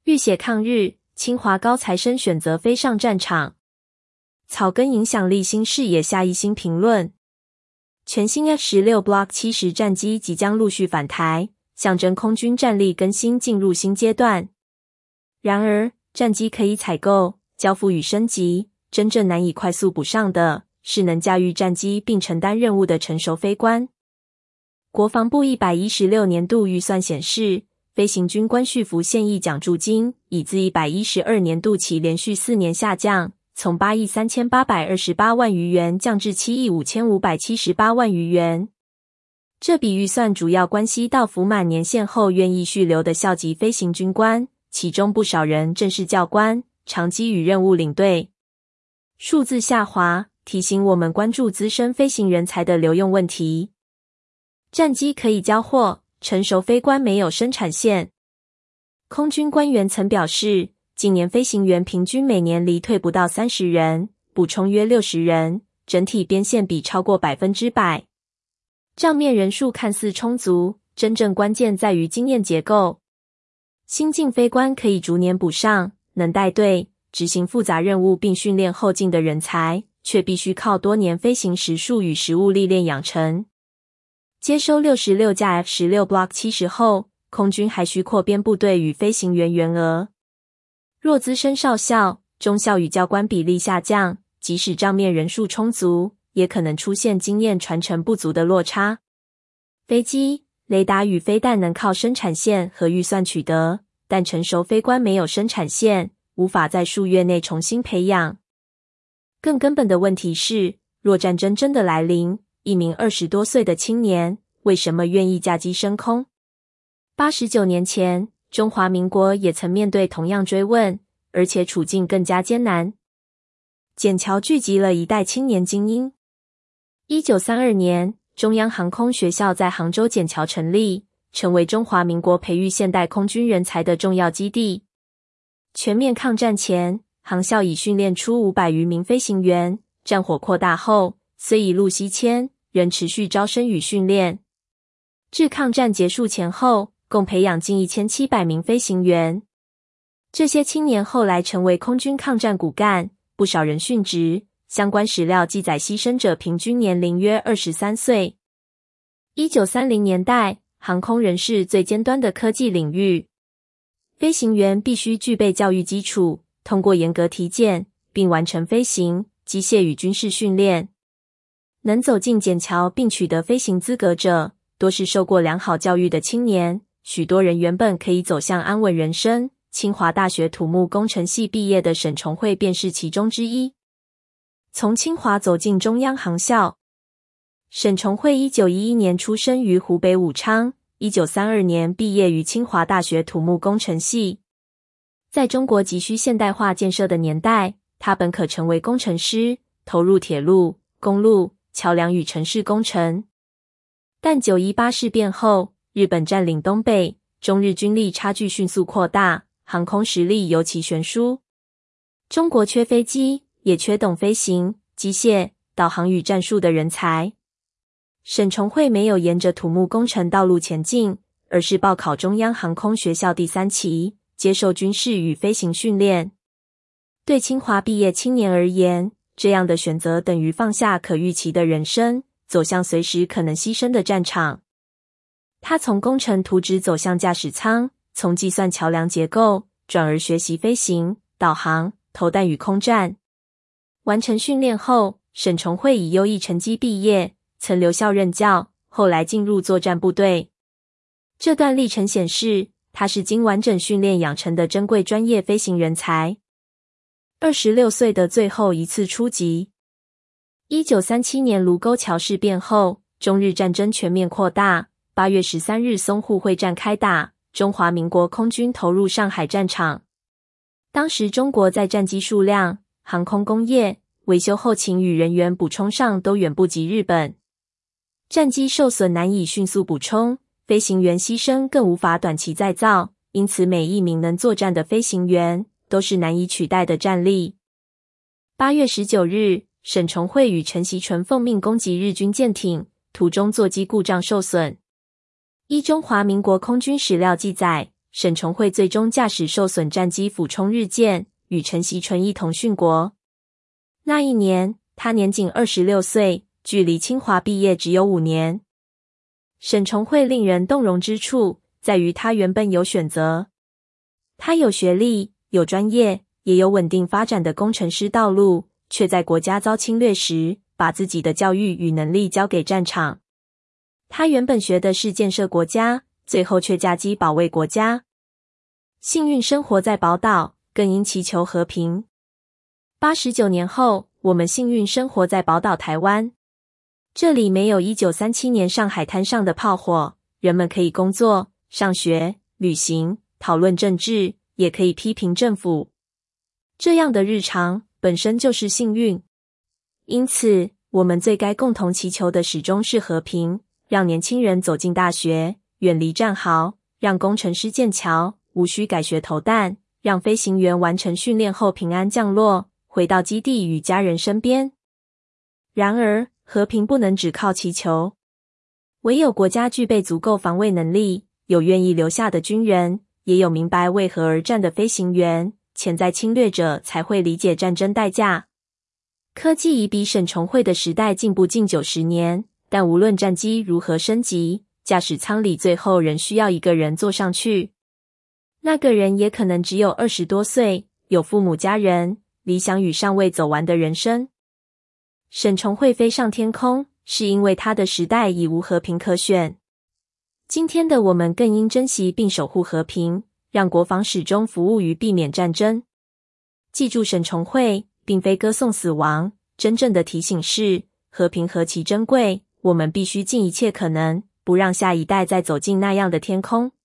浴血抗日，清华高材生选择飞上战场。草根影响力新视野下一新评论。全新 F-16 Block 70战机即将陆续返台，象征空军战力更新进入新阶段。然而，战机可以采购、交付与升级，真正难以快速补上的是能驾驭战机并承担任务的成熟飞官。国防部116年度预算显示，飞行军官续服现役奖助金已自112年度起连续4年下降，从8亿3828万余元降至7亿5578万余元。这笔预算主要关系到服满年限后愿意续留的校级飞行军官，其中不少人正是教官、长机与任务领队。数字下滑，提醒我们关注资深飞行人才的留用问题。战机可以交货，成熟飞官没有生产线。空军官员曾表示，近年飞行员平均每年离退不到30人，补充约60人，整体编线比超过100%。账面人数看似充足，真正关键在于经验结构。新进飞官可以逐年补上，能带队执行复杂任务并训练后进的人才，却必须靠多年飞行时数与实务历练养成。接收66架 F-16 Block 70后，空军还需扩编部队与飞行员员额。若资深少校、中校与教官比例下降，即使账面人数充足，也可能出现经验传承不足的落差。飞机、雷达与飞弹能靠生产线和预算取得，但成熟飞官没有生产线，无法在数月内重新培养。更根本的问题是，若战争真的来临，一名20多岁的青年为什么愿意驾机升空？89年前，中华民国也曾面对同样追问，而且处境更加艰难。笕桥聚集了一代青年精英。1932年，中央航空学校在杭州笕桥成立，成为中华民国培育现代空军人才的重要基地。全面抗战前，航校已训练出500余名飞行员，战火扩大后，虽一路西迁，仍持续招生与训练。至抗战结束前后，共培养近1700名飞行员。这些青年后来成为空军抗战骨干，不少人殉职。相关史料记载，牺牲者平均年龄约23岁。1930年代，航空仍是最尖端的科技领域，飞行员必须具备教育基础，通过严格体检，并完成飞行、机械与军事训练。能走进笕桥并取得飞行资格者，多是受过良好教育的青年，许多人原本可以走向安稳人生。清华大学土木工程系毕业的沈崇慧便是其中之一。从清华走进中央航校。沈崇慧1911年出生于湖北武昌，1932年毕业于清华大学土木工程系。在中国急需现代化建设的年代，他本可成为工程师，投入铁路、公路、桥梁与城市工程。但9·18事变后，日本占领东北，中日军力差距迅速扩大，航空实力尤其悬殊。中国缺飞机，也缺懂飞行、机械、导航与战术的人才。沈崇慧没有沿着土木工程道路前进，而是报考中央航空学校第3期，接受军事与飞行训练。对清华毕业青年而言，这样的选择等于放下可预期的人生，走向随时可能牺牲的战场。他从工程图纸走向驾驶舱，从计算桥梁结构，转而学习飞行、导航、投弹与空战。完成训练后，沈崇慧以优异成绩毕业，曾留校任教，后来进入作战部队。这段历程显示，他是经完整训练养成的珍贵专业飞行人才。26岁的最后一次出击。1937年卢沟桥事变后，中日战争全面扩大。8月13日淞沪会战开打，中华民国空军投入上海战场。当时中国在战机数量、航空工业、维修后勤与人员补充上都远不及日本。战机受损难以迅速补充，飞行员牺牲更无法短期再造，因此每一名能作战的飞行员都是难以取代的战力。8月19日，沈崇慧与陈锡纯奉命攻击日军舰艇，途中座机故障受损。依中华民国空军史料记载， 沈重惠最终驾驶受损战机俯冲日舰，与陈锡纯一同殉国。那一年，他年仅26岁，距离清华毕业只有5年。沈重惠令人动容之处，在于他原本有选择。他有学历，有专业，也有稳定发展的工程师道路，却在国家遭侵略时，把自己的教育与能力交给战场。他原本学的是建设国家，最后却嫁鸡保卫国家。幸运生活在宝岛，更应祈求和平。89年后，我们幸运生活在宝岛台湾。这里没有1937年上海滩上的炮火，人们可以工作、上学、旅行、讨论政治，也可以批评政府。这样的日常本身就是幸运。因此，我们最该共同祈求的始终是和平，让年轻人走进大学，远离战壕，让工程师建桥，无需改学投弹，让飞行员完成训练后平安降落，回到基地与家人身边。然而，和平不能只靠祈求，唯有国家具备足够防卫能力，有愿意留下的军人，也有明白为何而战的飞行员，潜在侵略者才会理解战争代价。科技已比沈重惠的时代进步近90年，但无论战机如何升级，驾驶舱里最后仍需要一个人坐上去。那个人也可能只有20多岁，有父母家人，理想与尚未走完的人生。沈重惠飞上天空，是因为他的时代已无和平可选。今天的我们更应珍惜并守护和平，让国防始终服务于避免战争。记住沈重惠，并非歌颂死亡，真正的提醒是，和平何其珍贵，我们必须尽一切可能，不让下一代再走进那样的天空。